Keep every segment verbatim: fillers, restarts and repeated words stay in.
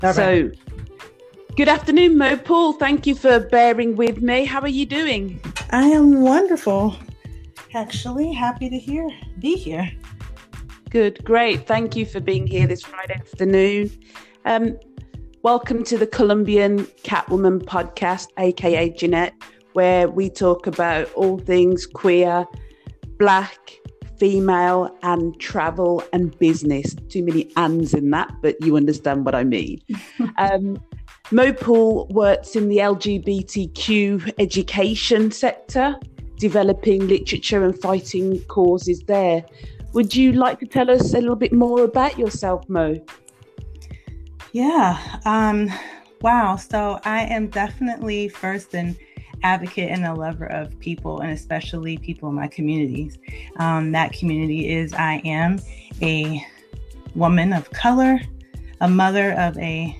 Okay. So, good afternoon, Mo Paul. Thank you for bearing with me. How are you doing? I am wonderful. Actually, happy to hear be here. Good, great. Thank you for being here this Friday afternoon. Um, welcome to the Colombian Catwoman podcast, aka Jeanette, where we talk about all things queer, Black, female, and travel and business. Too many ands in that, but you understand what I mean. um, Mo Paul works in the L G B T Q education sector, developing literature and fighting causes there. Would you like to tell us a little bit more about yourself, Mo? Yeah. Um, wow. So I am definitely first an advocate and a lover of people, and especially people in my communities. Um, that community is I am a woman of color, a mother of a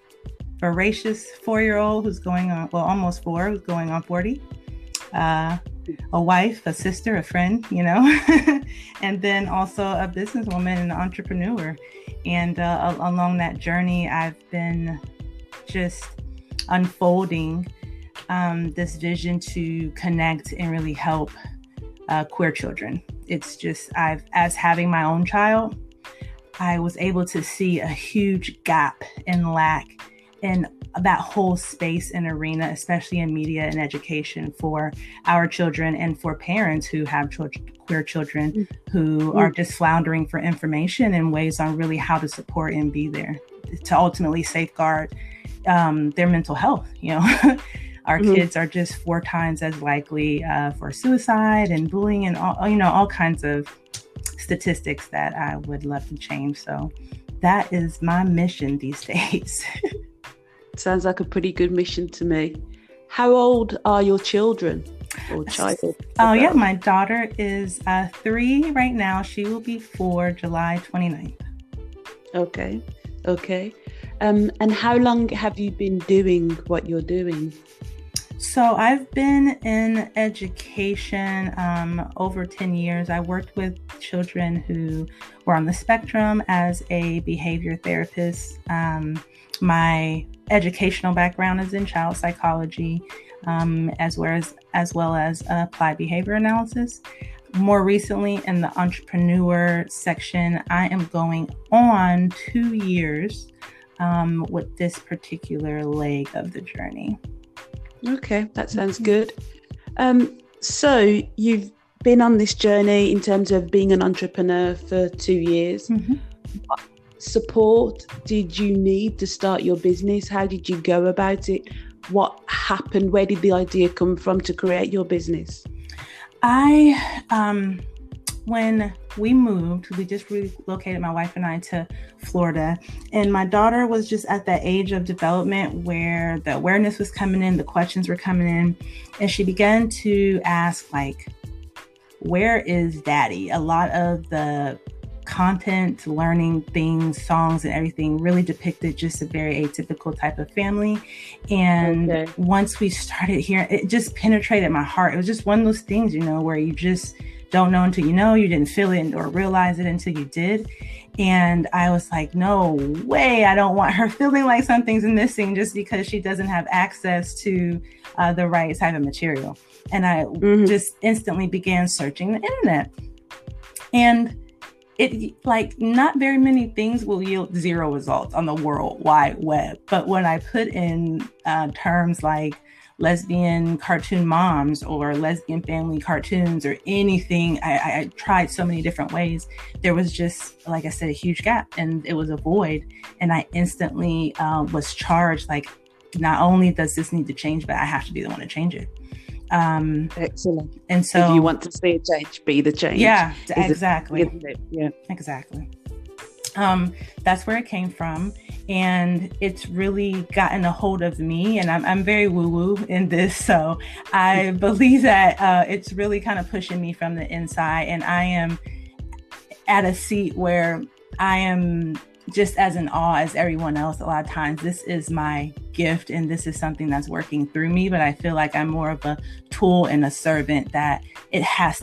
voracious four-year-old who's going on, well, almost four, who's going on forty, uh, a wife, a sister, a friend, you know, and then also a businesswoman and an entrepreneur. And uh, along that journey, I've been just unfolding um, this vision to connect and really help uh, queer children. It's just, I've, as having my own child, I was able to see a huge gap and lack in that whole space and arena, especially in media and education for our children and for parents who have children, queer children who are just floundering for information and ways on really how to support and be there to ultimately safeguard um, their mental health. You know, our mm-hmm. kids are just four times as likely uh, for suicide and bullying and all, you know, all kinds of statistics that I would love to change. So that is my mission these days. Sounds like a pretty good mission to me. How old are your children or child? Oh, yeah. My daughter is uh, three right now. She will be four July twenty-ninth. Okay. Okay. Um, and how long have you been doing what you're doing? So I've been in education um, over ten years. I worked with children who were on the spectrum as a behavior therapist. Um, my educational background is in child psychology, um, as well as as well as uh, applied behavior analysis. More recently, in the entrepreneur section, I am going on two years um, with this particular leg of the journey. Okay, that sounds good. Um, so you've been on this journey in terms of being an entrepreneur for two years. Mm-hmm. What support did you need to start your business? How did you go about it? What happened? Where did the idea come from to create your business? I, um, when we moved, we just relocated, my wife and I, to Florida. And my daughter was just at that age of development where the awareness was coming in, the questions were coming in. And she began to ask, like, where is daddy? A lot of the content, learning things, songs and everything really depicted just a very atypical type of family. And okay. once we started hearing, it just penetrated my heart. It was just one of those things, you know, where you just don't know until you know, you didn't feel it or realize it until you did. And I was like, no way. I don't want her feeling like something's missing just because she doesn't have access to uh, the right type of material. And I mm-hmm. just instantly began searching the internet. And it, like, not very many things will yield zero results on the World Wide Web. But when I put in uh, terms like lesbian cartoon moms or lesbian family cartoons or anything, I, I tried so many different ways. There was just, like I said, a huge gap, and it was a void. And I instantly uh, was charged, like, not only does this need to change, but I have to be the one to change it. Um, Excellent. And so, if you want to see a change, be the change. Yeah, Is exactly. It, it? Yeah, exactly. Um, that's where it came from. And it's really gotten a hold of me, and I'm, I'm very woo-woo in this. So I believe that uh, it's really kind of pushing me from the inside, and I am at a seat where I am just as in awe as everyone else. A lot of times this is my gift and this is something that's working through me, but I feel like I'm more of a tool and a servant, that it has to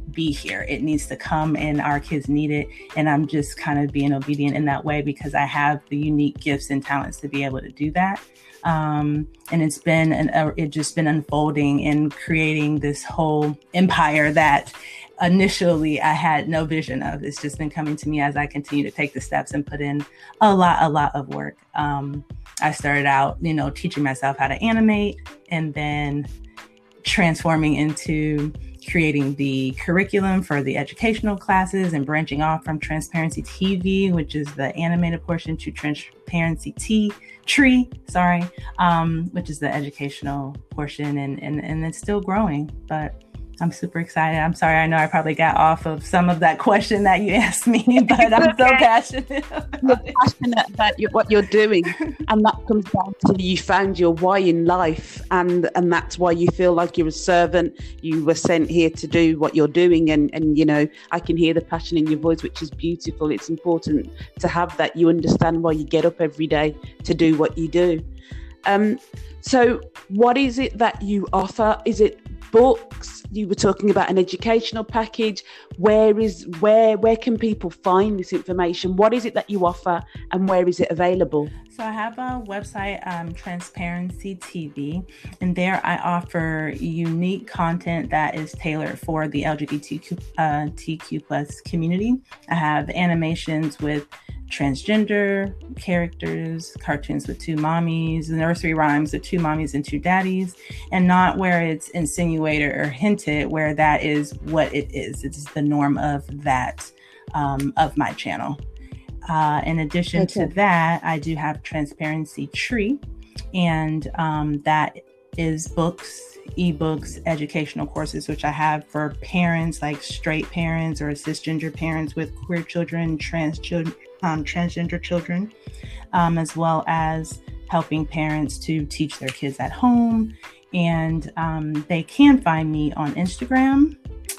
be here. It needs to come, and our kids need it. And I'm just kind of being obedient in that way because I have the unique gifts and talents to be able to do that. Um, and it's been an, uh, it just been unfolding and creating this whole empire that initially I had no vision of. It's just been coming to me as I continue to take the steps and put in a lot, a lot of work. Um, I started out, you know, teaching myself how to animate, and then transforming into creating the curriculum for the educational classes and branching off from Transparency T V, which is the animated portion, to Transparency T Tree, sorry, um, which is the educational portion, and, and, and it's still growing, but I'm super excited. I'm sorry. I know I probably got off of some of that question that you asked me, but I'm so passionate. You're passionate about your, what you're doing. And that comes down to you found your why in life. And, and that's why you feel like you're a servant. You were sent here to do what you're doing. And, and, you know, I can hear the passion in your voice, which is beautiful. It's important to have that. You understand why you get up every day to do what you do. Um, so what is it that you offer? Is it books? You were talking about an educational package. Where is where where can people find this information? What is it that you offer, and where is it available? So I have a website, um, Transparency T V, and there I offer unique content that is tailored for the L G B T Q uh, T Q plus community. I have animations with transgender characters, cartoons with two mommies, nursery rhymes with two mommies and two daddies, and not where it's insinuated or hinted, where that is what it is. It's the norm of that, um, of my channel. Uh, in addition okay. to that, I do have Transparency Tree, and um, that is books, ebooks, educational courses, which I have for parents, like straight parents or cisgender parents with queer children, trans children, um, transgender children, um, as well as helping parents to teach their kids at home. And um, they can find me on Instagram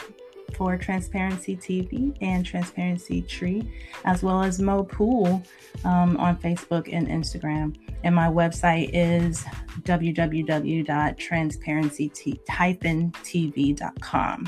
for Transparency T V and Transparency Tree, as well as Mo Pool um, on Facebook and Instagram. And my website is w w w dot transparency t v dot com.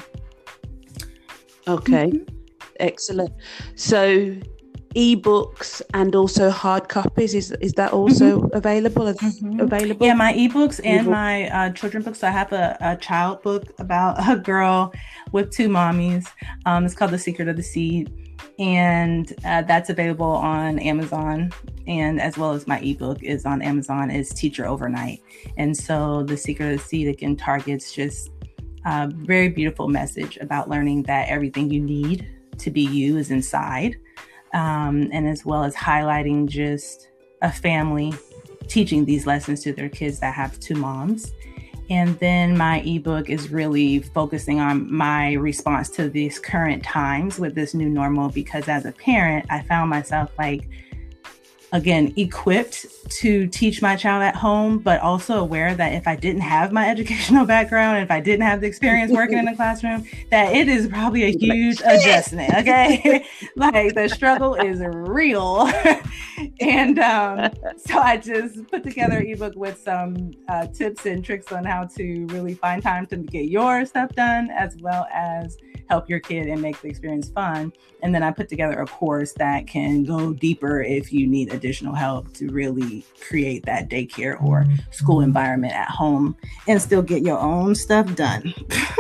Okay, mm-hmm. Excellent. So ebooks and also hard copies, is is that also mm-hmm. available? Mm-hmm. Available? Yeah, my ebooks and e-book. my uh, children books. So I have a, a child book about a girl with two mommies. Um, it's called The Secret of the Seed, and uh, that's available on Amazon, and as well as my ebook is on Amazon. Is Teacher Overnight, and so The Secret of the Seed again targets just a very beautiful message about learning that everything you need to be you is inside. Um, and as well as highlighting just a family teaching these lessons to their kids that have two moms. And then my ebook is really focusing on my response to these current times with this new normal, because as a parent, I found myself like, again, equipped to teach my child at home, but also aware that if I didn't have my educational background, and if I didn't have the experience working in the classroom, that it is probably a huge adjustment, okay? Like the struggle is real. And um, so I just put together an ebook with some uh, tips and tricks on how to really find time to get your stuff done, as well as help your kid and make the experience fun. And then I put together a course that can go deeper if you need additional help to really create that daycare or school environment at home and still get your own stuff done.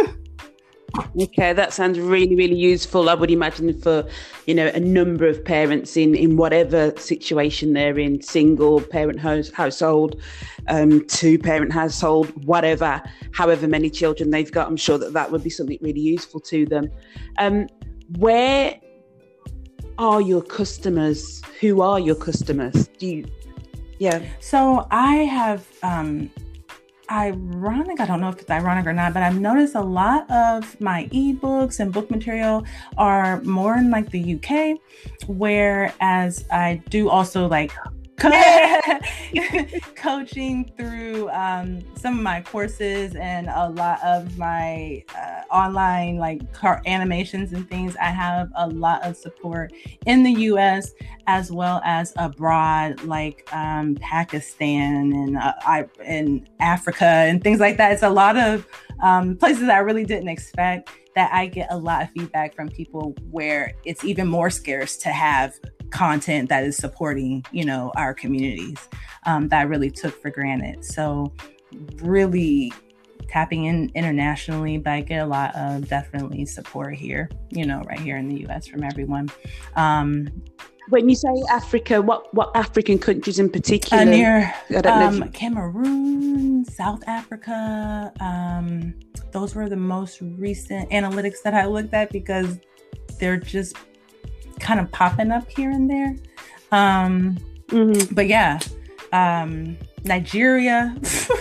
Okay, that sounds really, really useful. I would imagine for, you know, a number of parents in, in whatever situation they're in, single parent house, household, um, two parent household, whatever, however many children they've got. I'm sure that that would be something really useful to them. Um, where are your customers? Who are your customers? Do you, yeah. So I have, um, ironic, I don't know if it's ironic or not, but I've noticed a lot of my ebooks and book material are more in like the U K, whereas I do also like coaching through um, some of my courses and a lot of my uh, online like car animations and things. I have a lot of support in the U S as well as abroad, like um, Pakistan and uh, I and Africa and things like that. It's a lot of um, places I really didn't expect, that I get a lot of feedback from people where it's even more scarce to have content that is supporting, you know, our communities um, that I really took for granted. So really tapping in internationally, but I get a lot of definitely support here, you know, right here in the U S from everyone. Um, when you say Africa, what, what African countries in particular? Uh, near um, you... Cameroon, South Africa. Um, those were the most recent analytics that I looked at because they're just kind of popping up here and there. Um, mm-hmm. But yeah, um, Nigeria.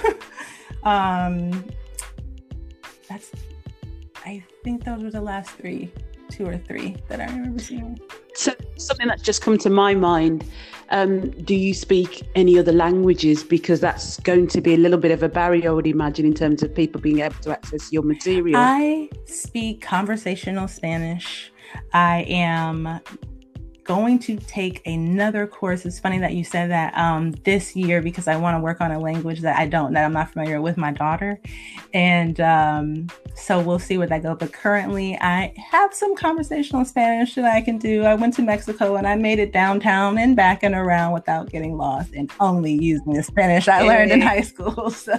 um, that's, I think those were the last three, two or three that I remember seeing. So something that's just come to my mind, um, do you speak any other languages? Because that's going to be a little bit of a barrier, I would imagine, in terms of people being able to access your material. I speak conversational Spanish. I am going to take another course. It's funny that you said that um, this year, because I want to work on a language that I don't, that I'm not familiar with my daughter. And um, so we'll see where that goes. But currently I have some conversational Spanish that I can do. I went to Mexico and I made it downtown and back and around without getting lost and only using the Spanish I learned in high school. So,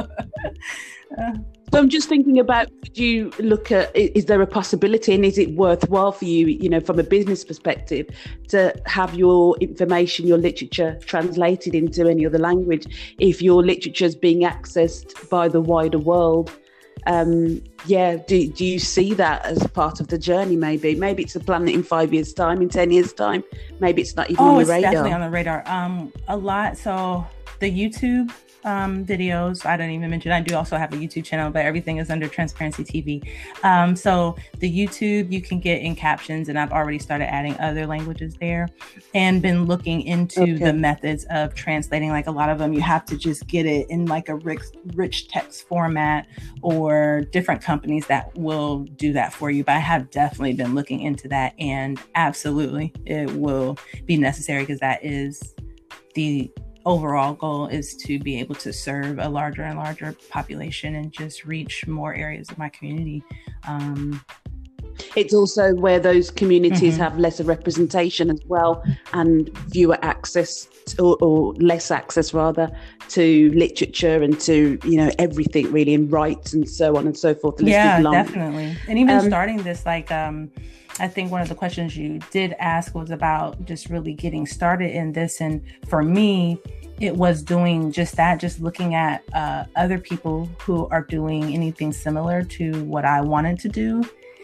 uh, So I'm just thinking about, could you look at, is there a possibility and is it worthwhile for you, you know, from a business perspective, to have your information, your literature translated into any other language if your literature is being accessed by the wider world? Um, yeah, do, do you see that as part of the journey? Maybe, maybe it's a plan in five years' time, in ten years' time. Maybe it's not even oh, on the it's radar. Definitely on the radar. Um, a lot. So the YouTube um, videos, I didn't even mention, I do also have a YouTube channel, but everything is under Transparency T V. Um, so the YouTube you can get in captions, and I've already started adding other languages there and been looking into okay. the methods of translating. Like a lot of them, you have to just get it in like a rich, rich text format, or different companies that will do that for you. But I have definitely been looking into that, and absolutely it will be necessary, because that is the overall goal, is to be able to serve a larger and larger population and just reach more areas of my community. Um, it's also where those communities mm-hmm. have lesser representation as well, and viewer access to, or, or less access rather, to literature and to, you know, everything really, and rights and so on and so forth. Yeah, definitely. And even um, starting this, like, um, I think one of the questions you did ask was about just really getting started in this. And for me, it was doing just that, just looking at uh, other people who are doing anything similar to what I wanted to do,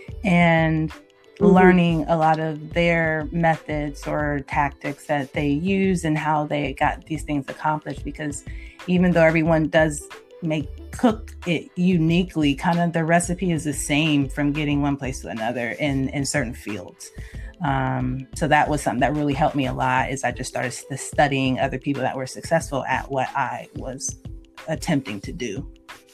and mm-hmm. learning a lot of their methods or tactics that they use and how they got these things accomplished. Because even though everyone does make cook it uniquely, kind of the recipe is the same from getting one place to another in in certain fields. Um, so that was something that really helped me a lot, is I just started studying other people that were successful at what I was attempting to do.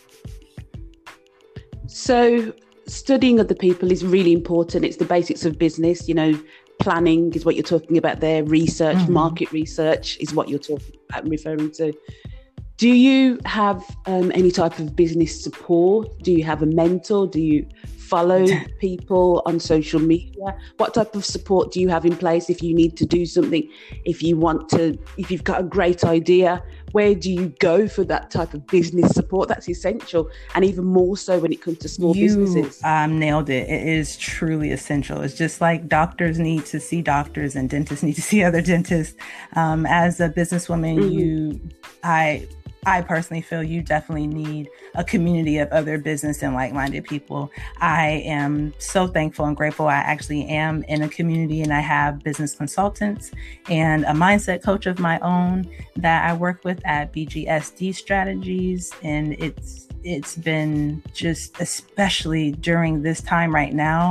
So studying other people is really important. It's the basics of business, you know. Planning is what you're talking about there. Research, mm-hmm. market research is what you're talking about and referring to. Do you have um, any type of business support? Do you have a mentor? Do you follow people on social media? What type of support do you have in place if you need to do something? If you want to, if you've got a great idea, where do you go for that type of business support? That's essential. And even more so when it comes to small you, businesses. Um, nailed it. It is truly essential. It's just like doctors need to see doctors and dentists need to see other dentists. Um, as a businesswoman, mm-hmm. you, I, I personally feel you definitely need a community of other business and like-minded people. I am so thankful and grateful. I actually am in a community, and I have business consultants and a mindset coach of my own that I work with at B G S D Strategies. And it's it's been just, especially during this time right now,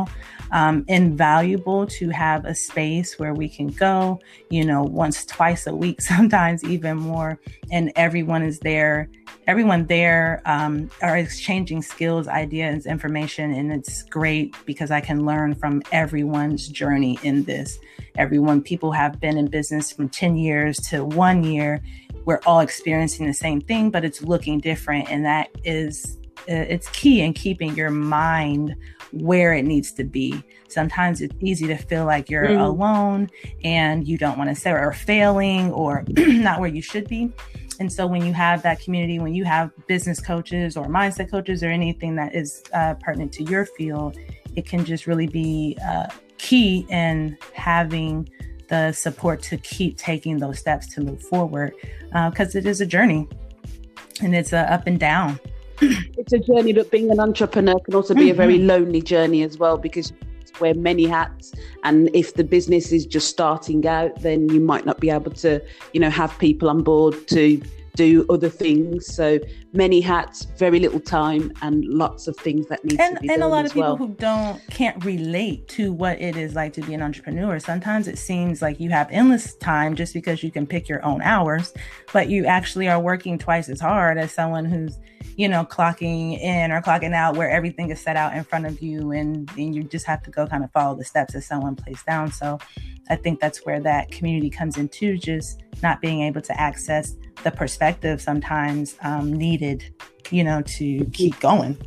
um, invaluable to have a space where we can go, you know, once, twice a week, sometimes even more. And everyone is there. Everyone there um, are exchanging skills, ideas, information. And it's great because I can learn from everyone's journey in this. Everyone, people have been in business from ten years to one year. We're all experiencing the same thing, but it's looking different. And that is, uh, it's key in keeping your mind where it needs to be. Sometimes it's easy to feel like you're mm. alone and you don't want to say or failing or not where you should be. And so when you have that community, when you have business coaches or mindset coaches or anything that is uh, pertinent to your field, it can just really be uh, key in having the support to keep taking those steps to move forward, because uh, it is a journey and it's a up and down. It's a journey, but being an entrepreneur can also be mm-hmm. a very lonely journey as well, because you wear many hats. And if the business is just starting out, then you might not be able to, you know, have people on board to do other things. So many hats, very little time, and lots of things that need and, to be and done. And a lot as of people well. who don't can't relate to what it is like to be an entrepreneur. Sometimes it seems like you have endless time just because you can pick your own hours, but you actually are working twice as hard as someone who's, you know, clocking in or clocking out, where everything is set out in front of you, and, and you just have to go kind of follow the steps that someone placed down. So I think that's where that community comes in too, just not being able to access the perspective sometimes um, needed, you know, to keep going.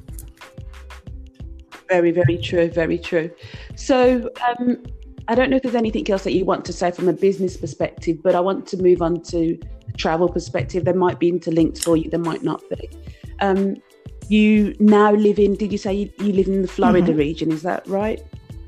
Very, very true. Very true. So um, I don't know if there's anything else that you want to say from a business perspective, but I want to move on to a travel perspective. There might be interlinked for you, there might not be. Um, you now live in, did you say you, you live in the Florida mm-hmm. region? Is that right?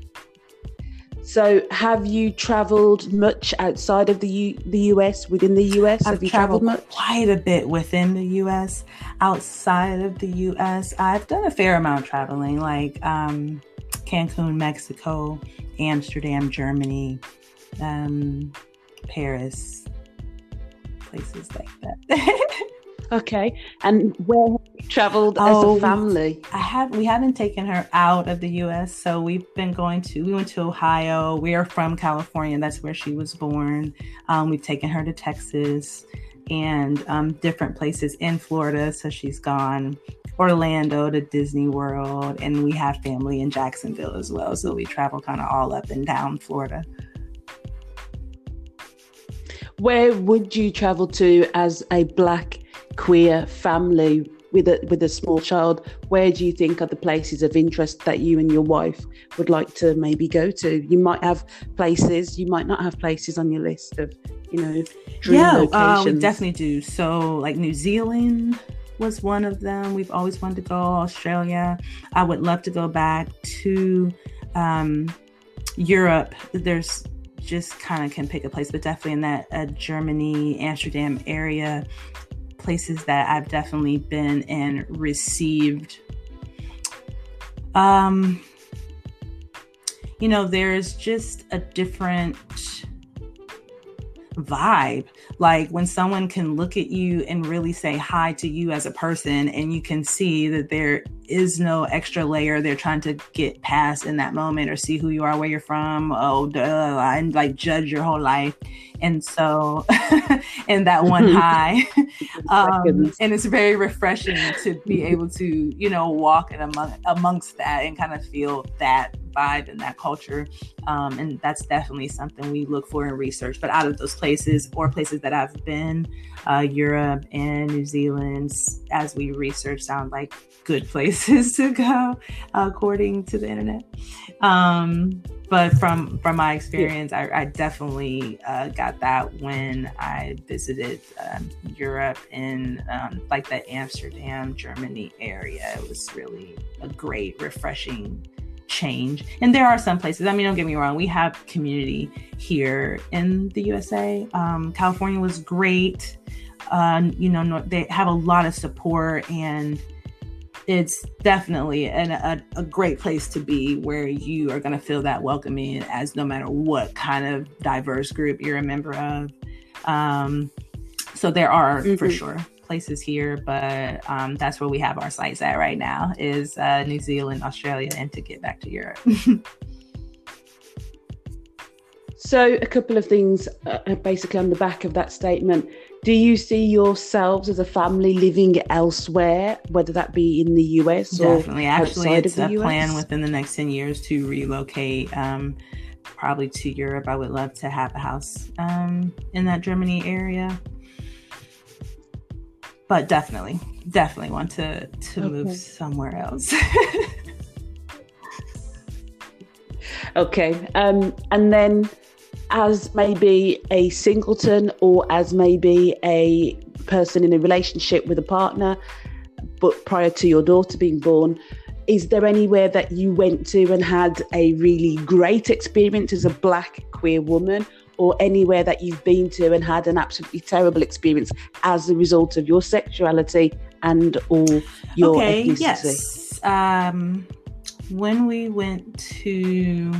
So have you traveled much outside of the U- the U S, within the U S? I've have you traveled, traveled much? Quite a bit within the U S. Outside of the U S, I've done a fair amount of traveling, like um, Cancun, Mexico, Amsterdam, Germany, um, Paris, places like that. Okay. And where have you traveled oh, as a family? I have. We haven't taken her out of the U S, so we've been going to. We went to Ohio. We are from California. That's where she was born. Um, we've taken her to Texas and um, different places in Florida. So she's gone Orlando to Disney World, and we have family in Jacksonville as well. So we travel kind of all up and down Florida. Where would you travel to as a Black queer family with a with a small child? Where do you think are the places of interest that you and your wife would like to maybe go to? You might have places, you might not have places on your list of, you know, dream yeah, locations. Uh, we definitely do. So like New Zealand was one of them. We've always wanted to go. Australia. I would love to go back to um, Europe. There's just kind of can pick a place, but definitely in that uh, Germany, Amsterdam area, places that I've definitely been and received. Um, you know, there's just a different vibe. Like when someone can look at you and really say hi to you as a person, and you can see that there is no extra layer they're trying to get past in that moment, or see who you are, where you're from, oh duh, and like judge your whole life. And so in that one hi, um, and it's very refreshing to be able to, you know, walk in among, amongst that and kind of feel that vibe and that culture. Um, and that's definitely something we look for in research. But out of those places or places that I've been, uh, Europe and New Zealand, as we research, sound like good places to go, according to the internet. Um, but from from my experience, I, I definitely uh, got that when I visited um, Europe in um, like the Amsterdam, Germany area. It was really a great, refreshing change. And there are some places, I mean, don't get me wrong, we have community here in the U S A. Um, California was great. Uh, you know, they have a lot of support, and it's definitely an, a, a great place to be, where you are going to feel that welcoming as no matter what kind of diverse group you're a member of. Um, so there are mm-hmm. for sure places here, but um, that's where we have our sights at right now is uh, New Zealand, Australia, and to get back to Europe. So a couple of things uh, basically on the back of that statement. Do you see yourselves as a family living elsewhere, whether that be in the U S or Definitely. Actually, outside it's of the a U S? plan within the next ten years to relocate um, probably to Europe. I would love to have a house um, in that Germany area. But definitely, definitely want to, to okay. move somewhere else. Okay. Um, and then as maybe a singleton or as maybe a person in a relationship with a partner, but prior to your daughter being born, is there anywhere that you went to and had a really great experience as a Black queer woman, or anywhere that you've been to and had an absolutely terrible experience as a result of your sexuality and or your okay, ethnicity? Yes. Um, when we went to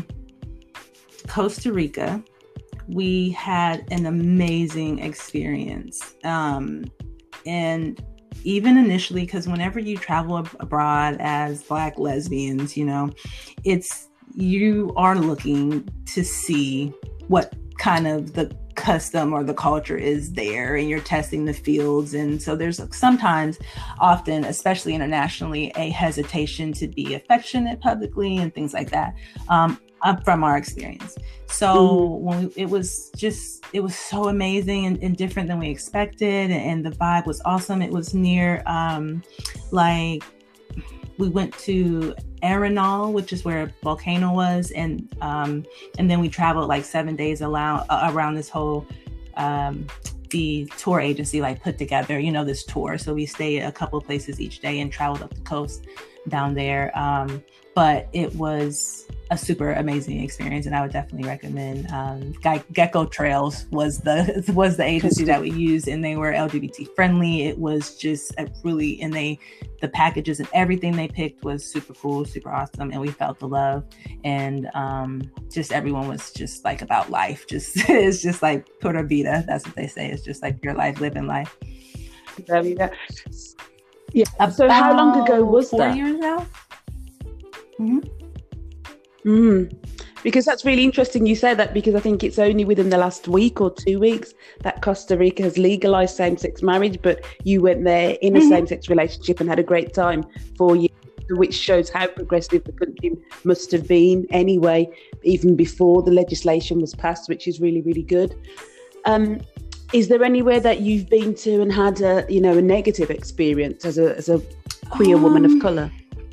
Costa Rica, we had an amazing experience. Um, and even initially, because whenever you travel ab- abroad as Black lesbians, you know, it's, you are looking to see what kind of the custom or the culture is there, and you're testing the fields. And so there's sometimes, often, especially internationally, a hesitation to be affectionate publicly and things like that. Um, Up from our experience. So mm-hmm. when we, it was just, it was so amazing and, and different than we expected. And, and the vibe was awesome. It was near, um, like we went to Arenal, which is where a volcano was. And, um, and then we traveled like seven days around, uh, around this whole, um, the tour agency like put together, you know, this tour. So we stayed a couple of places each day and traveled up the coast down there. Um, but it was a super amazing experience, and I would definitely recommend. Um, Ge- Gecko Trails was the was the agency that we used, and they were L G B T friendly. It was just a really, and they, the packages and everything they picked was super cool, super awesome, and we felt the love, and um, just everyone was just like about life. Just it's just like pura vida. That's what they say. It's just like your life, living life. Yeah. yeah. So how long ago was four that? Four years now. Mm-hmm. Mm. Because that's really interesting you say that, because I think it's only within the last week or two weeks that Costa Rica has legalized same-sex marriage, but you went there in a mm-hmm. same-sex relationship and had a great time for you, which shows how progressive the country must have been anyway, even before the legislation was passed, which is really, really good. Um, is there anywhere that you've been to and had a, you know, a negative experience as a as a queer um, woman of colour?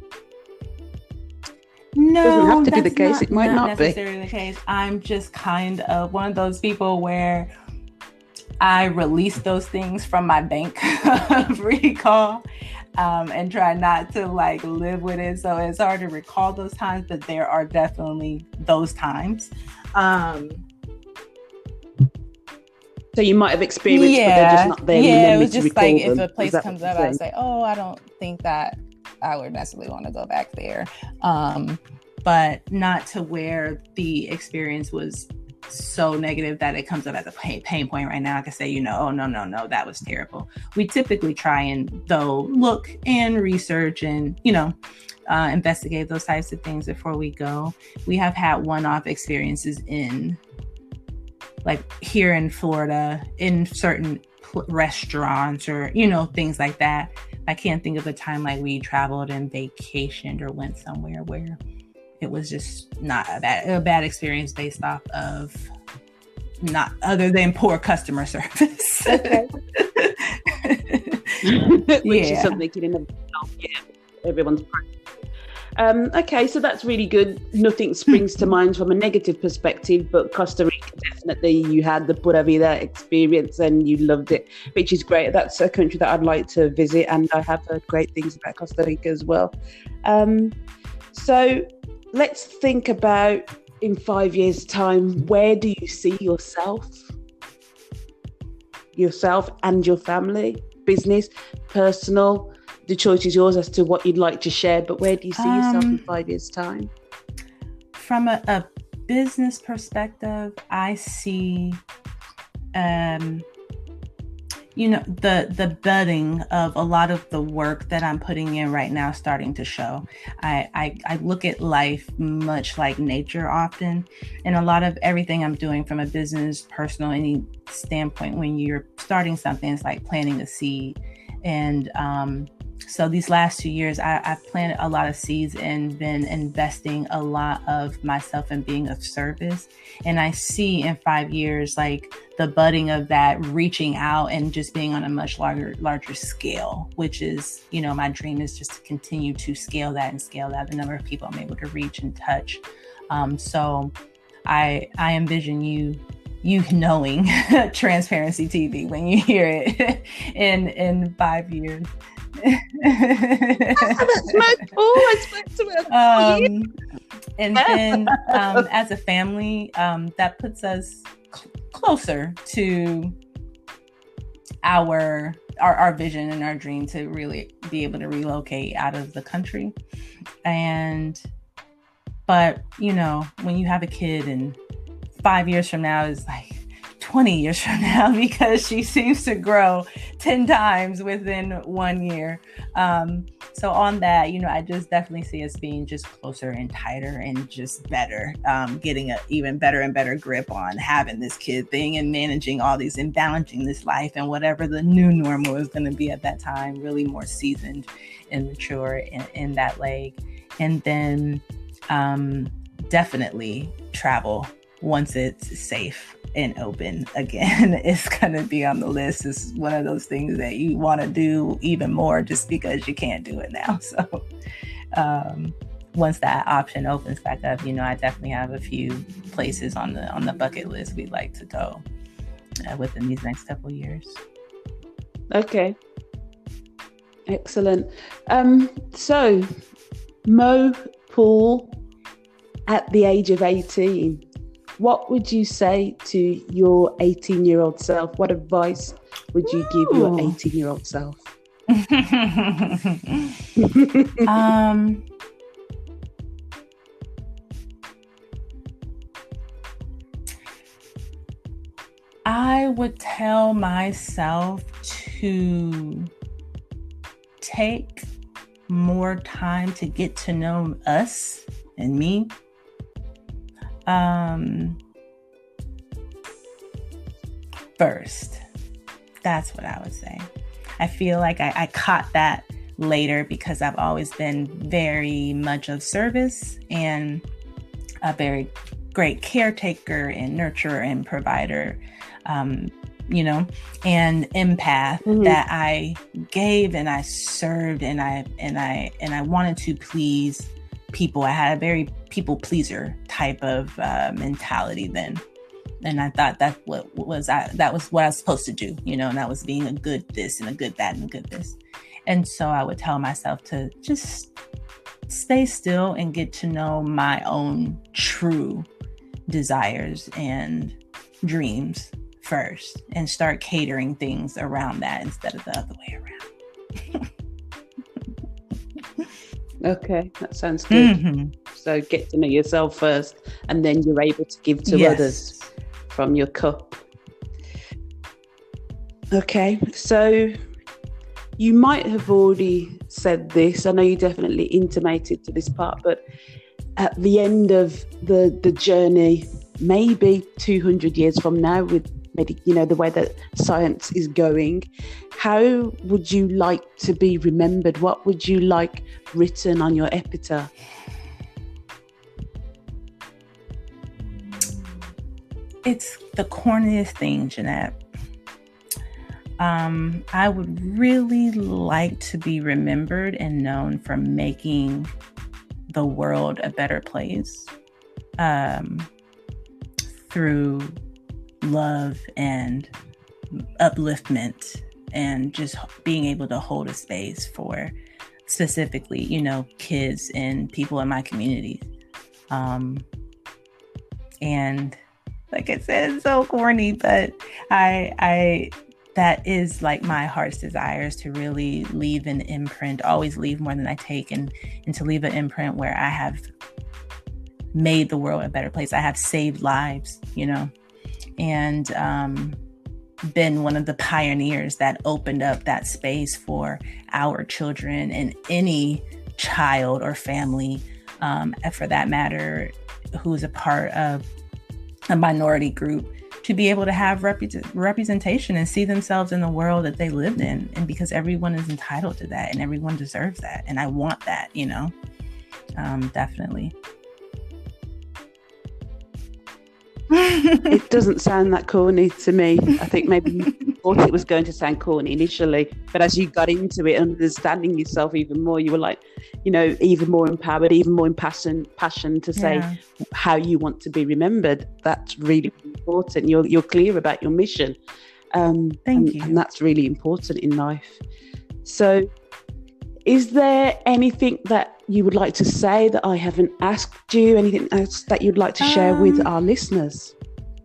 No, doesn't have to be the case. Not, it might not, not necessarily be the case. I'm just kind of one of those people where I release those things from my bank of recall um, and try not to like live with it. So it's hard to recall those times, but there are definitely those times. Um, so you might have experienced, yeah, but they're just not there. Yeah, it was just like them. if a place comes up, I would say, oh, I don't think that I would necessarily want to go back there. Um, but not to where the experience was so negative that it comes up as a pain, pain point right now. I can say, you know, oh, no, no, no, that was terrible. We typically try and, though, look and research and, you know, uh, investigate those types of things before we go. We have had one-off experiences in, like here in Florida, in certain pl- restaurants or, you know, things like that. I can't think of a time like we traveled and vacationed or went somewhere where it was just not a bad, a bad experience based off of not other than poor customer service. Okay. Which yeah. is something in the yeah, everyone's um, okay, so that's really good. Nothing springs to mind from a negative perspective, but Costa Rica, definitely you had the Pura Vida experience and you loved it, which is great. That's a country that I'd like to visit, and I have heard great things about Costa Rica as well. Um, so let's think about in five years' time, where do you see yourself? Yourself and your family, business, personal? The choice is yours as to what you'd like to share, but where do you see um, yourself in five years' time? From a, a business perspective, I see um, you know, the the budding of a lot of the work that I'm putting in right now starting to show. I, I I look at life much like nature often, and a lot of everything I'm doing from a business, personal, any standpoint, when you're starting something, it's like planting a seed. And um, so these last two years, I, I've planted a lot of seeds and been investing a lot of myself in being of service. And I see in five years, like the budding of that, reaching out and just being on a much larger, larger scale, which is, you know, my dream is just to continue to scale that and scale that, the number of people I'm able to reach and touch. Um, so I, I envision you you knowing Transparency T V when you hear it in in five years. That's my oh, I spoke to her. Um, and then um, as a family, um, that puts us cl- closer to our, our our vision and our dream to really be able to relocate out of the country. And but you know, when you have a kid and five years from now is like twenty years from now, because she seems to grow ten times within one year. Um, so on that, you know, I just definitely see us being just closer and tighter and just better, um, getting an even better and better grip on having this kid thing and managing all these and balancing this life and whatever the new normal is going to be at that time, really more seasoned and mature in, in that leg. And then um, definitely travel once it's safe and open again. It's going to be on the list. It's one of those things that you want to do even more just because you can't do it now. So um, once that option opens back up, you know, I definitely have a few places on the on the bucket list we'd like to go uh, within these next couple of years. Okay. Excellent. Um, so Mo Poole, at the age of eighteen, what would you say to your eighteen-year-old self? What advice would you Ooh. give your eighteen-year-old self? um, I would tell myself to take more time to get to know us and me. Um, first, that's what I would say. I feel like I, I caught that later because I've always been very much of service and a very great caretaker and nurturer and provider, um, you know, and empath mm-hmm. that I gave and I served and I and I and I wanted to please people. I had a very people pleaser type of uh, mentality then. And I thought that what was I, that was what I was supposed to do, you know, and that was being a good this and a good that and a good this. And so I would tell myself to just stay still and get to know my own true desires and dreams first and start catering things around that instead of the other way around. Okay, that sounds good. Mm-hmm. So get to know yourself first, and then you're able to give to yes. others from your cup. Okay, so you might have already said this. I know you definitely intimated to this part, but at the end of the, the journey, maybe two hundred years from now, with you know the way that science is going, how would you like to be remembered? What would you like written on your epitaph? It's the corniest thing, Jeanette. Um, I would really like to be remembered and known for making the world a better place um, through love and upliftment and just being able to hold a space for specifically, you know, kids and people in my community. Um, and like I said, it's so corny, but I, I, that is like my heart's desire, is to really leave an imprint, always leave more than I take, and, and to leave an imprint where I have made the world a better place. I have saved lives, you know, and um, been one of the pioneers that opened up that space for our children and any child or family, um, for that matter, who's a part of a minority group, to be able to have rep- representation and see themselves in the world that they lived in. And because everyone is entitled to that and everyone deserves that. And I want that, you know, um, definitely. It doesn't sound that corny to me. I think maybe you thought it was going to sound corny initially, but as you got into it, understanding yourself even more, you were like, you know, even more empowered, even more in passion, passion to say Yeah. how you want to be remembered. That's really important. You're you're clear about your mission. Um, Thank and, you. and that's really important in life. So, is there anything that you would like to say that I haven't asked you? Anything else that you'd like to share Um, with our listeners?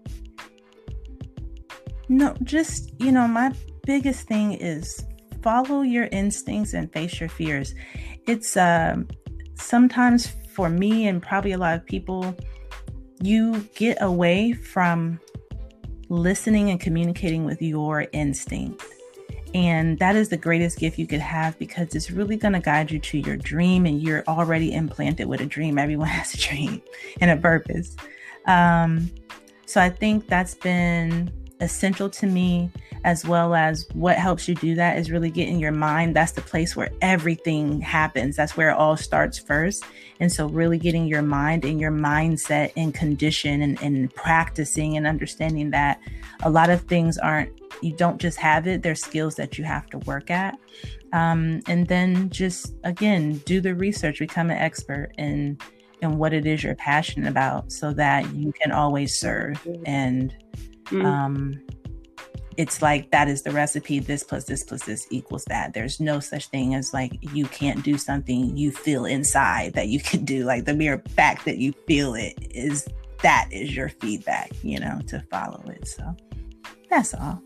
No, just, you know, my biggest thing is follow your instincts and face your fears. It's um, sometimes for me and probably a lot of people, you get away from listening and communicating with your instinct. And that is the greatest gift you could have, because it's really going to guide you to your dream, and you're already implanted with a dream. Everyone has a dream and a purpose. Um, so I think that's been essential to me, as well as what helps you do that is really getting your mind. That's the place where everything happens. That's where it all starts first. And so really getting your mind and your mindset in condition, and, and practicing and understanding that a lot of things aren't, you don't just have it. There's skills that you have to work at. Um, and then just, again, do the research, become an expert in, in what it is you're passionate about, so that you can always serve. And Mm. um, it's like, that is the recipe. This plus this plus this equals that. There's no such thing as like, you can't do something you feel inside that you can do. Like, the mere fact that you feel it is, that is your feedback, you know, to follow it. So that's all.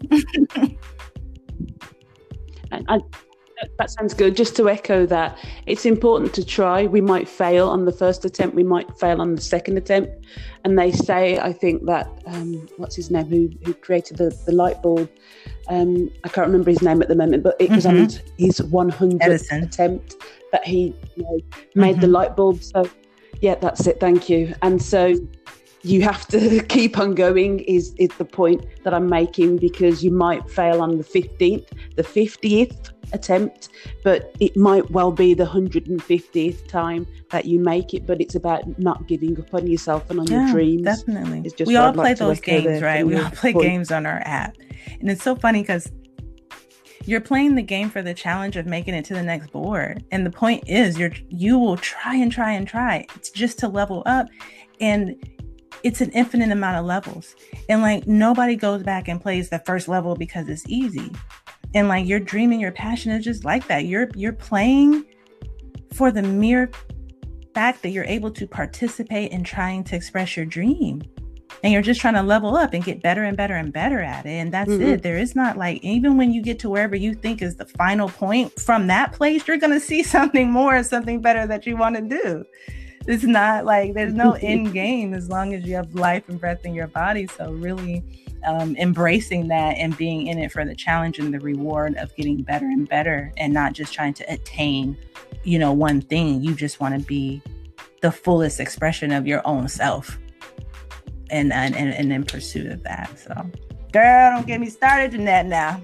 And, and that sounds good. Just to echo that, it's important to try. We might fail on the first attempt. We might fail on the second attempt. And they say, I think that, um, what's his name, who who created the, the light bulb? Um, I can't remember his name at the moment, but it was Mhm. on his, his one hundredth Edison. attempt that he, you know, made Mhm. the light bulb. So, yeah, that's it. Thank you. And so you have to keep on going is, is the point that I'm making, because you might fail on the fifteenth, the fiftieth attempt, but it might well be the one hundred fiftieth time that you make it. But it's about not giving up on yourself and on Yeah, your dreams. definitely. It's just We what all I'd like play to those echo games, there right? from We your all play point. games on our app. And it's so funny because you're playing the game for the challenge of making it to the next board. And the point is, you're you will try and try and try. It's just to level up. And it's an infinite amount of levels. And like, nobody goes back and plays the first level because it's easy. And like, your dream and your passion is just like that. You're you're playing for the mere fact that you're able to participate in trying to express your dream. And you're just trying to level up and get better and better and better at it. And that's Mhm. it. There is not like, even when you get to wherever you think is the final point, from that place, you're going to see something more, something better that you want to do. It's not like there's no end game as long as you have life and breath in your body. So really um, embracing that and being in it for the challenge and the reward of getting better and better, and not just trying to attain, you know, one thing. You just want to be the fullest expression of your own self, and and, and, and in pursuit of that. So, girl, don't get me started in that now.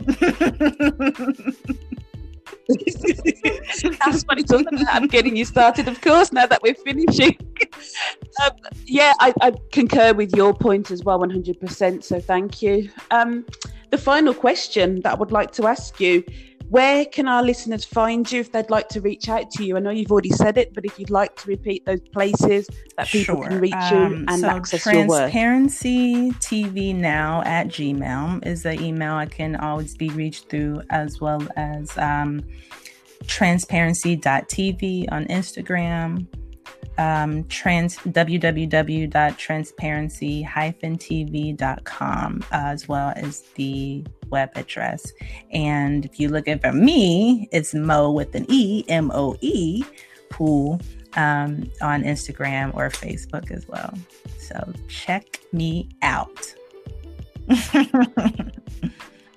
That's what it's all about. I'm getting you started, of course, now that we're finishing. um, yeah, I, I concur with your point as well, one hundred percent. So thank you. Um, the final question that I would like to ask you, where can our listeners find you if they'd like to reach out to you? I know you've already said it, but if you'd like to repeat those places that people Sure. can reach Um, you and so access your work. Transparency T V Now at Gmail is the email I can always be reached through, as well as um, transparency dot t v on Instagram, um, trans w w w dot transparency dash t v dot com, uh, as well as the web address. And if you're looking for me, it's Mo with an E, M O E, Poole, um, on Instagram or Facebook as well. So check me out.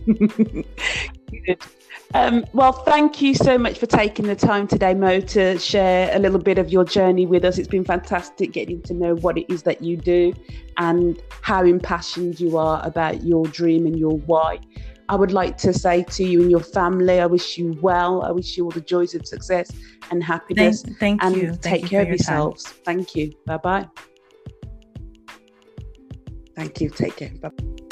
Good. Um, well, thank you so much for taking the time today, Mo, to share a little bit of your journey with us. It's been fantastic getting to know what it is that you do and how impassioned you are about your dream and your why. I would like to say to you and your family, I wish you well. I wish you all the joys of success and happiness. Thank, thank and you. Take thank you care of your yourselves. Time. Thank you. Bye-bye. Thank you. Take care. Bye.